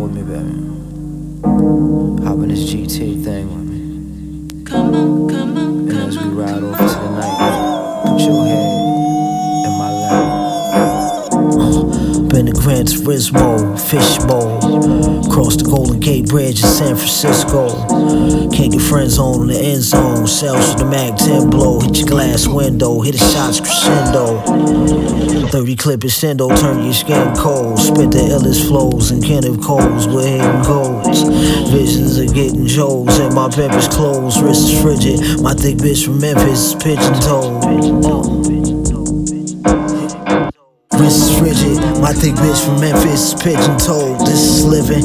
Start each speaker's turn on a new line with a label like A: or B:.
A: with me, baby. Hop in this GT thing with me. And as we ride off into the night, put your head in my lap.
B: Been to Gran Turismo, fishbowl. Cross the Golden Gate Bridge in San Francisco. Can't get friends on in the end zone. Shells with the Mag 10 blow. Hit your glass window, hit the shots crescendo. 30 clip extendo, turn your skin cold. Spit the illest flows and Kenneth Coles with hidden goals. Visions of getting Joes and my pimpers clothes. Wrist is frigid, my thick bitch from Memphis, pigeon-toed. Wrist is rigid, my thick bitch from Memphis, pigeon-toed. This is living,